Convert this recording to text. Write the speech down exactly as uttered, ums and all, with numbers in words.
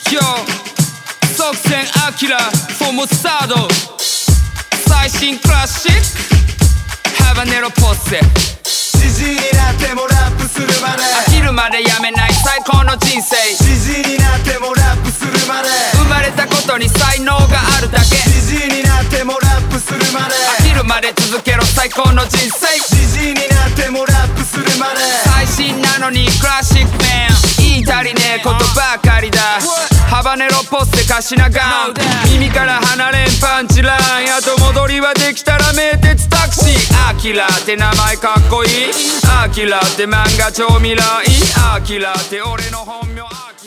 Yo 即戦アキラフォームサード最新クラシックハバネロポッセじじいになってもラップするまで飽きるまでやめない最高の人生じじいになってもラップするまで生まれたことに才能があるだけじじいになってもラップするまで飽きるまで続けろ最高の人生じじいになってもラップするまで最新なのにクラシックメン言い足りねえことばかりだハバネロポッセカシナガン耳から離れんパンチライン後戻りはできたら名鉄タクシーアキラって名前かっこいいアキラって漫画超未来アキラって俺の本名アキラ